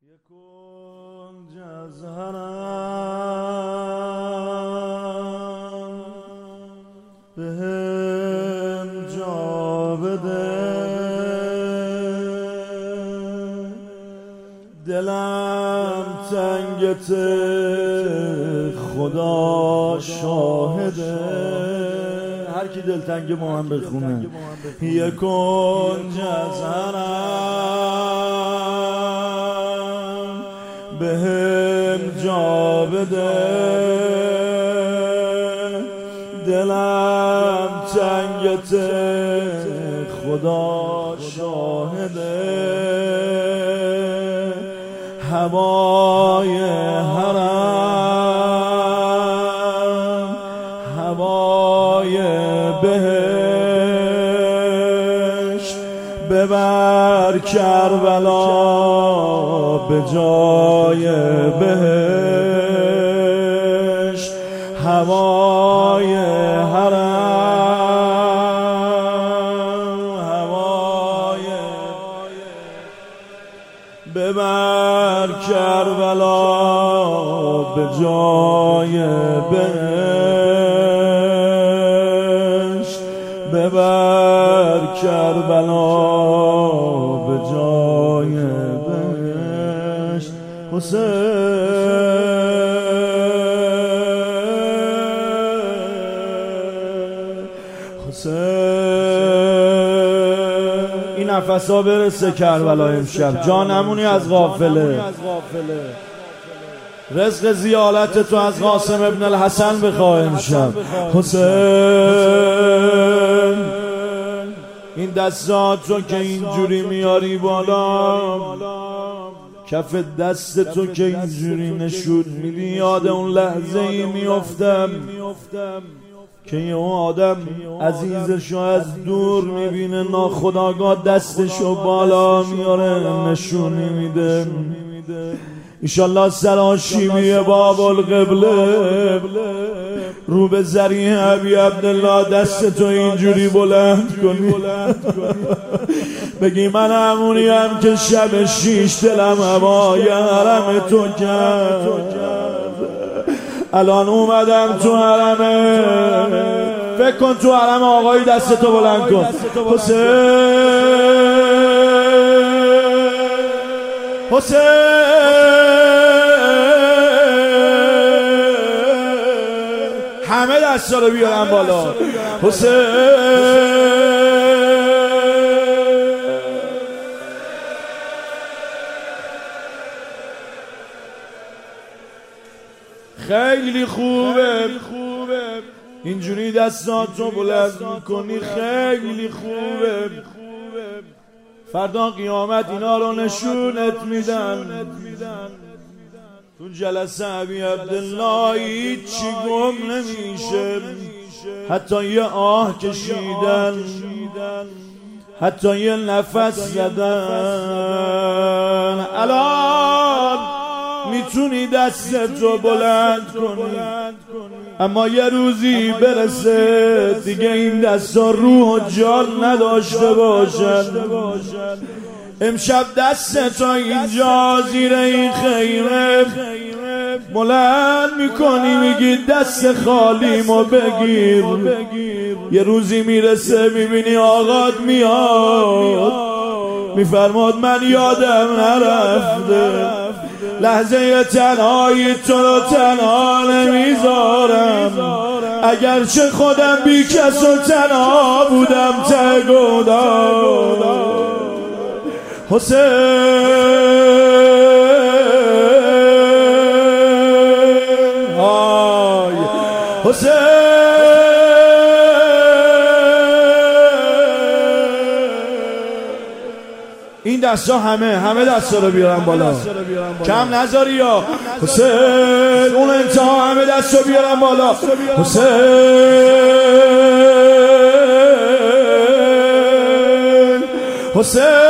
کنج از حرم بهم جا بده، دلم تنگت خدا شاهده. هر کی دلتنگ ما هم بخونه. یه کنج از حرم بهم جا بده، دلم تنگت خدا شاهده. هوای حرم هوای بهشت، ببر کربلا به جای بهشت. هوای حرم هوای ببر کربلا به جای بهشت، ببر کربلا به جای بهشت. حسین این نفسا برسه کربلا امشب، جانمونی از غافله. رزق زیارت تو از قاسم ابن الحسن بخواه امشب. حسین این دستات تو که اینجوری میاری بالا، کف دست تو که اینجوری نشون میدی، یاد اون لحظه ای میافتم که یه آدم عزیزشو از دور میبینه، ناخودآگاه دستشو بالا میاره نشونی میده. ایشالله سراشیمی باب القبله رو به ذریح ابی عبدالله دست تو اینجوری بلند کنی، بگی من همونیم که شب 6 دلم هوای حرم تو کرد، الان اومدم تو حرمه. فکر کن تو حرم آقایی دست تو بلند کن. حسین همه دستا رو بیارن بالا. حسین خیلی خوبه اینجوری دستاتو بلند میکنی، خیلی خوبه. فردا قیامت اینا رو نشونت میدن. تو جلسه ابی عبدالله هیچی گم نمیشه، حتی یه آه کشیدن، حتی یه نفس زدن. الان میتونی دستتو بلند کنی، اما یه روزی برسه دیگه این دستا روح و جان نداشته باشن. امشب دستتو اینجا زیر این خیمه بلند میکنی، میگی دست خالیمو بگیر. یه روزی میرسه میبینی آقات میاد، میفرماد من یادم نرفته، لحظه تنهایی تو رو تنها نمیذارم، اگرچه خودم بی کس و تنها بودم ته گودم. حسین آی حسین این دستا همه دستا رو بیارن بالا، کم نذاری یا حسین. اون انتها همه دستا بیارن بالا. حسین